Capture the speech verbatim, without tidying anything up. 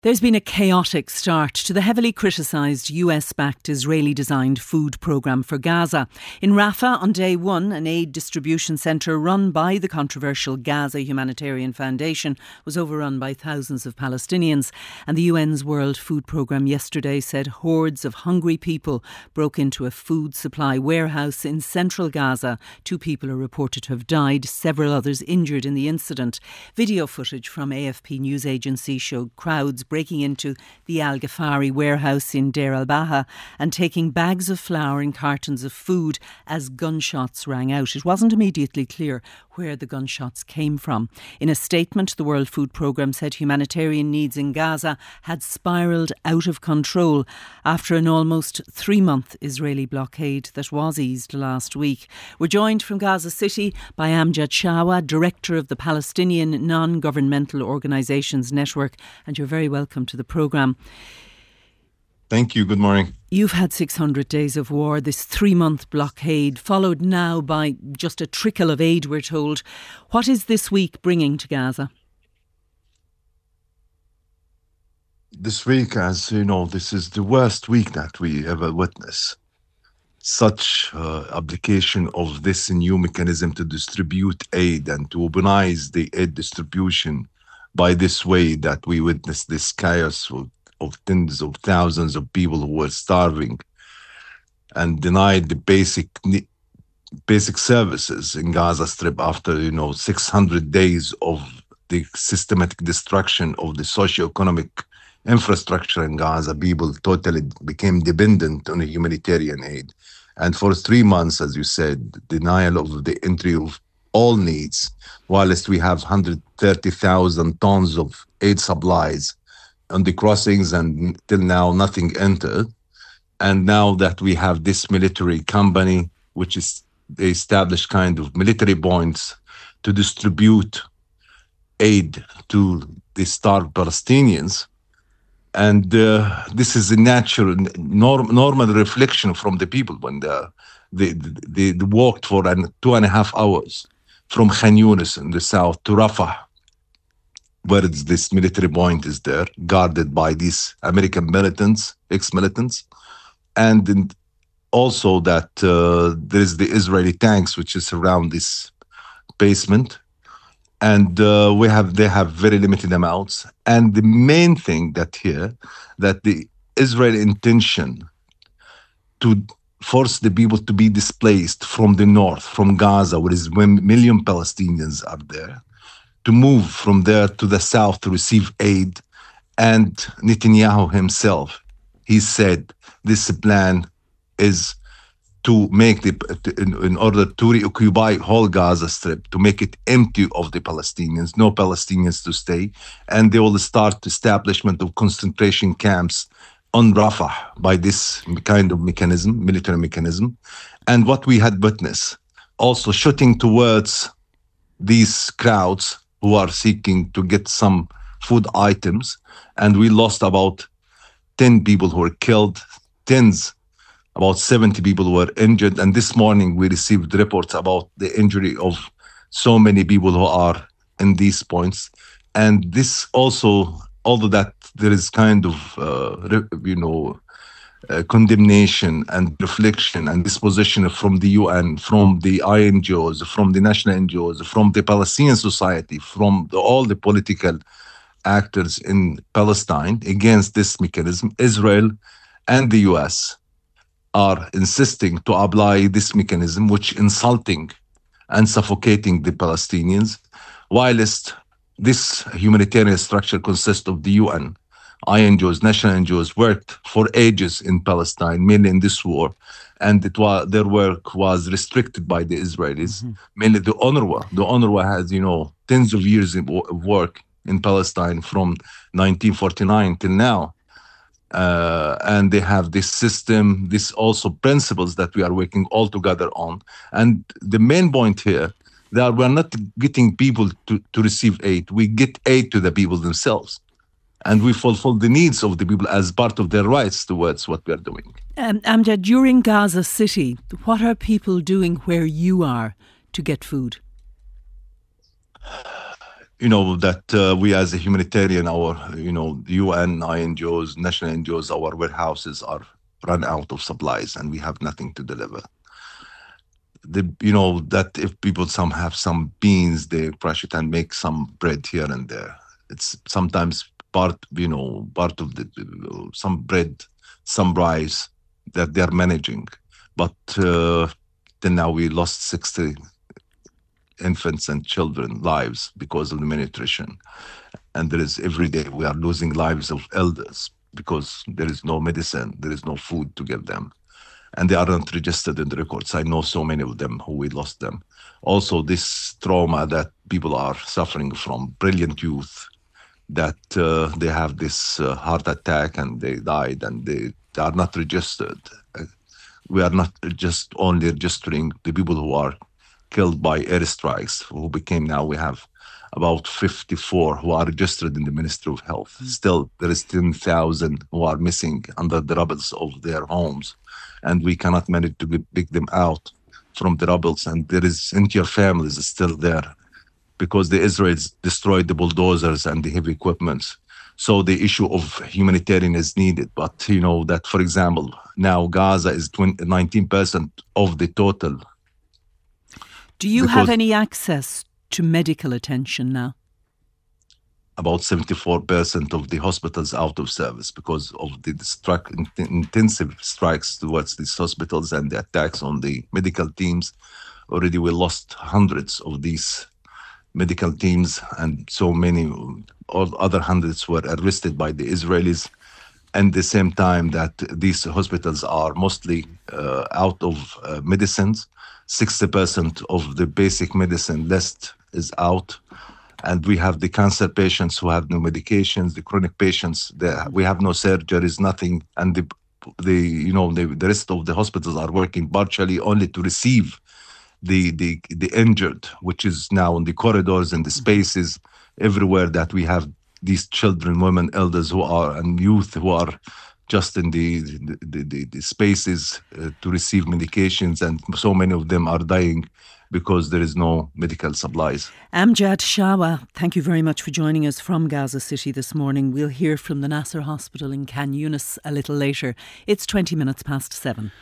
There's been a chaotic start to the heavily criticised U S-backed Israeli-designed food programme for Gaza. In Rafah, on day one, an aid distribution centre run by the controversial Gaza Humanitarian Foundation was overrun by thousands of Palestinians. And the U N's World Food Programme yesterday said hordes of hungry people broke into a food supply warehouse in central Gaza. Two people are reported to have died, several others injured in the incident. Video footage from A F P news agency showed crowds breaking into the Al Ghafari warehouse in Deir al-Baha and taking bags of flour and cartons of food as gunshots rang out. It wasn't immediately clear where the gunshots came from. In a statement, the World Food Programme said humanitarian needs in Gaza had spiralled out of control after an almost three-month Israeli blockade that was eased last week. We're joined from Gaza City by Amjad Shawa, Director of the Palestinian Non-Governmental Organisations Network, and you're very welcome to the programme. Thank you. Good morning. You've had six hundred days of war, this three-month blockade, followed now by just a trickle of aid, we're told. What is this week bringing to Gaza? This week, as you know, this is the worst week that we ever witnessed. Such uh, application of this new mechanism to distribute aid and to organize the aid distribution by this way that we witnessed this chaos of, of tens of thousands of people who were starving and denied the basic basic services in Gaza Strip after, you know, six hundred days of the systematic destruction of the socio-economic infrastructure in Gaza. People totally became dependent on a humanitarian aid. And for three months, as you said, denial of the entry of all needs, whilst we have one hundred thirty thousand tons of aid supplies on the crossings and till now nothing entered. And now that we have this military company, which is they established kind of military points to distribute aid to the starved Palestinians. And uh, this is a natural, norm, normal reflection from the people when they, they, they, they walked for an, two and a half hours from Khan Yunis in the south to Rafah, where this military point is there, guarded by these American militants, ex-militants. And in, also that uh, there is the Israeli tanks, which is around this basement. And uh, we have they have very limited amounts. And the main thing that here, that the Israeli intention to force the people to be displaced from the north, from Gaza, where is one million Palestinians up there, to move from there to the south to receive aid. And Netanyahu himself, he said this plan is to make the, in, in order to reoccupy whole Gaza Strip, to make it empty of the Palestinians, no Palestinians to stay, and they will start establishment of concentration camps on Rafah by this kind of mechanism, military mechanism. And what we had witnessed, also shooting towards these crowds who are seeking to get some food items, and we lost about ten people who were killed, tens about seventy people were injured. And this morning we received reports about the injury of so many people who are in these points. And this also, although that there is kind of, uh, you know, uh, condemnation and reflection and disposition from the U N, from the I N G Os, from the national N G Os, from the Palestinian society, from the, all the political actors in Palestine against this mechanism, Israel and the U S are insisting to apply this mechanism, which insulting and suffocating the Palestinians, whilst this humanitarian structure consists of the U N, I N G Os, national N G Os, worked for ages in Palestine, mainly in this war, and it was their work was restricted by the Israelis, mm-hmm. mainly the UNRWA. The UNRWA has, you know, tens of years of work in Palestine from nineteen forty-nine till now. Uh, and they have this system, this also principles that we are working all together on. And the main point here, that we're not getting people to, to receive aid. We get aid to the people themselves. And we fulfill the needs of the people as part of their rights towards what we are doing. Um, Amjad, during Gaza City, what are people doing where you are to get food? you know, that uh, we as a humanitarian, our, you know, U N, I N G Os, national N G Os, our warehouses are run out of supplies and we have nothing to deliver. The, you know, that if people some have some beans, they crush it and make some bread here and there. It's sometimes part, you know, part of the, some bread, some rice that they're managing. But uh, then now we lost sixty infants and children lives because of the malnutrition. And there is every day we are losing lives of elders because there is no medicine, there is no food to give them. And they aren't registered in the records. I know so many of them who we lost them. Also, this trauma that people are suffering from, brilliant youth, that uh, they have this uh, heart attack and they died and they, they are not registered. Uh, we are not just only registering the people who are killed by airstrikes, who became now, we have about fifty-four who are registered in the Ministry of Health. Mm. Still, there is ten thousand who are missing under the rubbles of their homes. And we cannot manage to pick them out from the rubbles. And there is entire families still there because the Israelis destroyed the bulldozers and the heavy equipment. So the issue of humanitarian is needed. But, you know, that, for example, now Gaza is nineteen percent of the total. Do you have any access to medical attention now? About seventy-four percent of the hospitals out of service because of the stri- intensive strikes towards these hospitals and the attacks on the medical teams. Already we lost hundreds of these medical teams and so many, all other hundreds were arrested by the Israelis. And at the same time that these hospitals are mostly uh, out of uh, medicines, sixty percent of the basic medicine list is out. And we have the cancer patients who have no medications, the chronic patients, the, we have no surgeries, nothing. And the, the you know, the, the rest of the hospitals are working partially only to receive the, the, the injured, which is now in the corridors and the spaces everywhere that we have these children, women, elders who are, and youth who are just in the, the, the, the spaces uh, to receive medications. And so many of them are dying because there is no medical supplies. Amjad Shawa, thank you very much for joining us from Gaza City this morning. We'll hear from the Nasser Hospital in Khan Yunis a little later. It's twenty minutes past seven.